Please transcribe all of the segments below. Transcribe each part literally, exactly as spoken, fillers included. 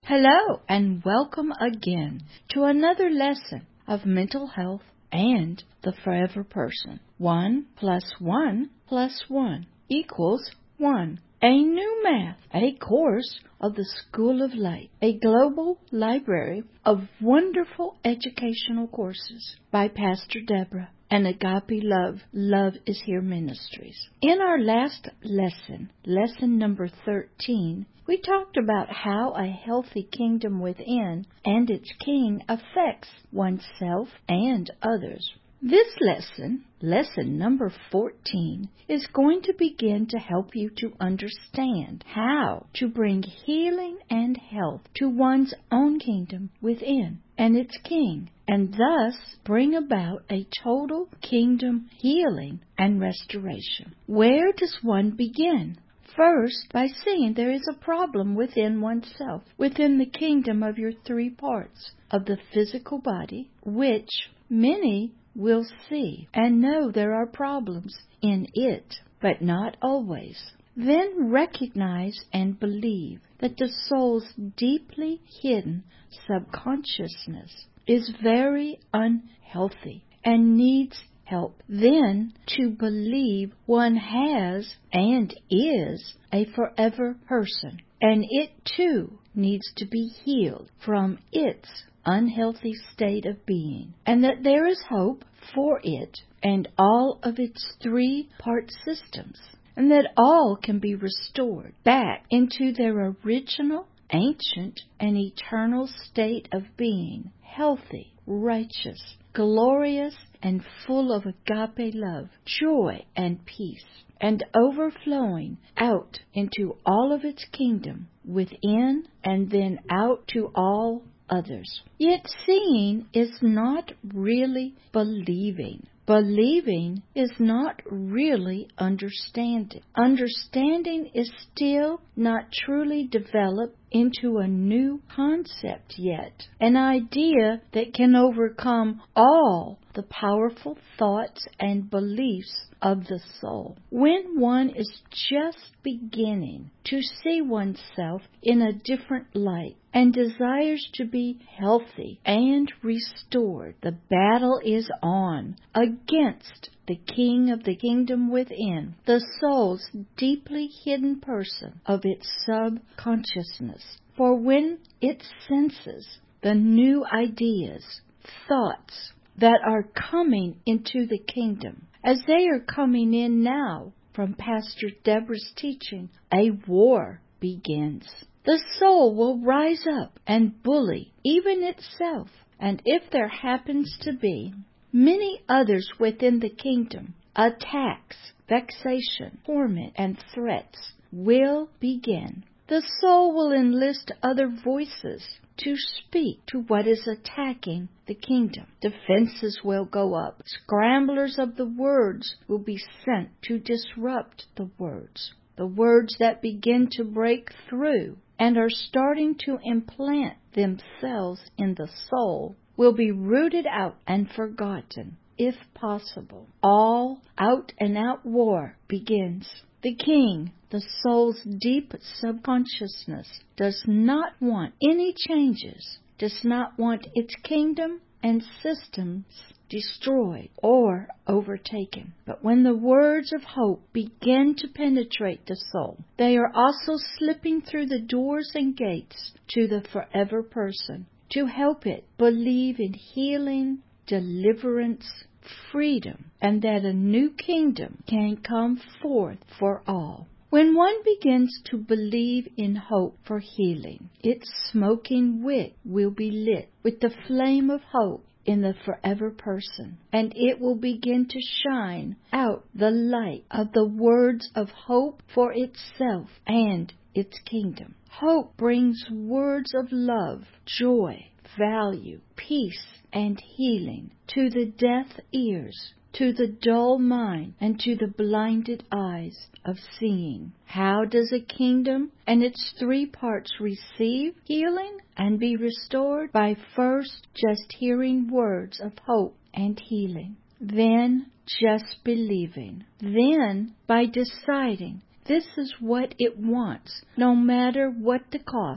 Hello and welcome again to another lesson of mental health and the forever person. One plus one plus one equals one. A new math, a course of the School of Light, a global library of wonderful educational courses by Pastor Deborah and Agape Love, Love is Here Ministries. In our last lesson, lesson number thirteen, we talked about how a healthy kingdom within and its king affects oneself and others. This lesson, lesson number fourteen, is going to begin to help you to understand how to bring healing and health to one's own kingdom within and its king, and thus bring about a total kingdom healing and restoration. Where does one begin? First, by seeing there is a problem within oneself, within the kingdom of your three parts of the physical body, which many will see and know there are problems in it, but not always. Then recognize and believe that the soul's deeply hidden subconsciousness is very unhealthy and needs help. Then to believe one has and is a forever person, and it too needs to be healed from its unhealthy state of being, and that there is hope for it and all of its three-part systems, and that all can be restored back into their original, ancient, and eternal state of being, healthy, righteous, glorious, and full of agape love, joy, and peace, and overflowing out into all of its kingdom within and then out to all others. Yet seeing is not really believing. Believing is not really understanding. Understanding is still not truly developed into a new concept yet, an idea that can overcome all the powerful thoughts and beliefs of the soul. When one is just beginning to see oneself in a different light and desires to be healthy and restored, the battle is on against the king of the kingdom within, the soul's deeply hidden person of its subconsciousness. For when it senses the new ideas, thoughts that are coming into the kingdom, as they are coming in now from Pastor Deborah's teaching, a war begins. The soul will rise up and bully even itself, and if there happens to be many others within the kingdom, attacks, vexation, torment, and threats will begin. The soul will enlist other voices to speak to what is attacking the kingdom. Defenses will go up. Scramblers of the words will be sent to disrupt the words. The words that begin to break through and are starting to implant themselves in the soul will be rooted out and forgotten, if possible. All out-and-out war begins. The king, the soul's deep subconsciousness, does not want any changes, does not want its kingdom and systems destroyed or overtaken. But when the words of hope begin to penetrate the soul, they are also slipping through the doors and gates to the forever person to help it believe in healing, deliverance, freedom, and that a new kingdom can come forth for all. When one begins to believe in hope for healing, its smoking wick will be lit with the flame of hope in the forever person, and it will begin to shine out the light of the words of hope for itself and its kingdom. Hope brings words of love, joy, value, peace, and healing to the deaf ears, to the dull mind, and to the blinded eyes of seeing. How does a kingdom and its three parts receive healing and be restored? By first just hearing words of hope and healing, then just believing, then by deciding this is what it wants, no matter what the cost,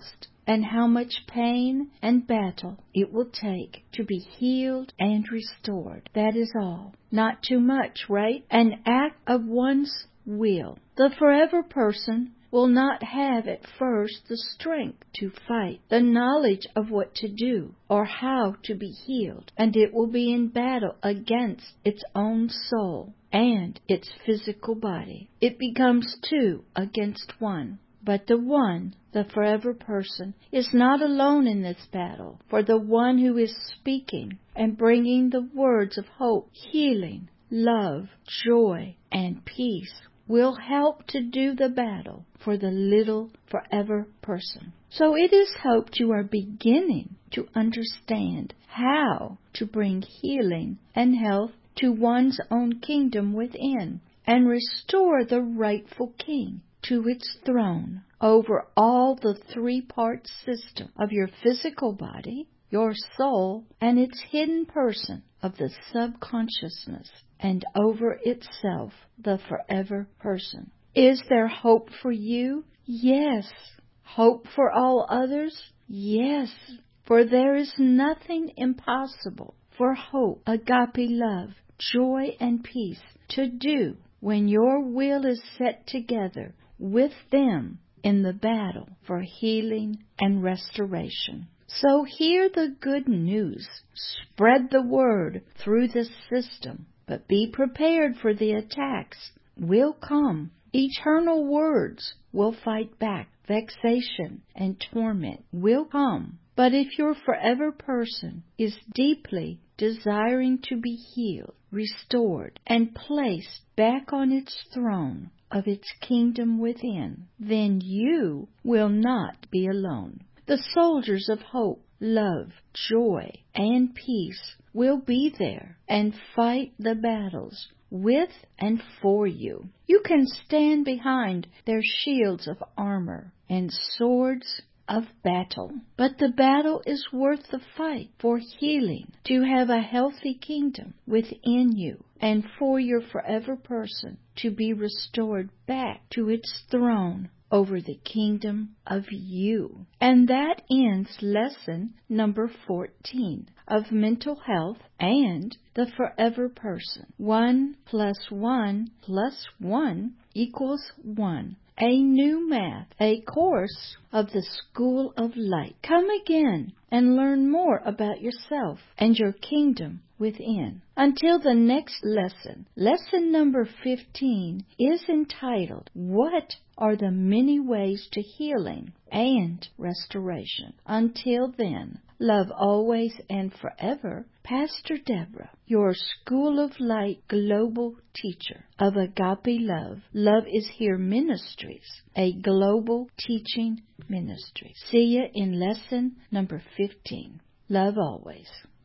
and how much pain and battle it will take to be healed and restored. That is all. Not too much, right? An act of one's will. The forever person will not have at first the strength to fight, the knowledge of what to do or how to be healed, and it will be in battle against its own soul and its physical body. It becomes two against one. But the one, the forever person, is not alone in this battle, for the one who is speaking and bringing the words of hope, healing, love, joy, and peace will help to do the battle for the little forever person. So it is hoped you are beginning to understand how to bring healing and health to one's own kingdom within and restore the rightful king to its throne over all the three-part system of your physical body, your soul, and its hidden person of the subconsciousness, and over itself, the forever person. Is there hope for you? Yes. Hope for all others? Yes. For there is nothing impossible for hope, agape love, joy, and peace to do when your will is set together with them in the battle for healing and restoration. So hear the good news. Spread the word through this system, but be prepared for the attacks will come. Eternal words will fight back. Vexation and torment will come. But if your forever person is deeply desiring to be healed, restored, and placed back on its throne of its kingdom within, then you will not be alone. The soldiers of hope, love, joy, and peace will be there and fight the battles with and for you. You can stand behind their shields of armor and swords of battle. But the battle is worth the fight for healing, to have a healthy kingdom within you, and for your forever person to be restored back to its throne over the kingdom of you. And that ends lesson number fourteen of mental health and the forever person. One plus one plus one equals one. A new math, a course of the School of Light. Come again and learn more about yourself and your kingdom within. Until the next lesson, lesson number fifteen is entitled, What are the Many Ways to Healing and Restoration? Until then, love always and forever, Pastor Deborah, your School of Light global teacher of Agape Love. Love is Here Ministries, a global teaching ministry. See you in lesson number fifteen. Love always.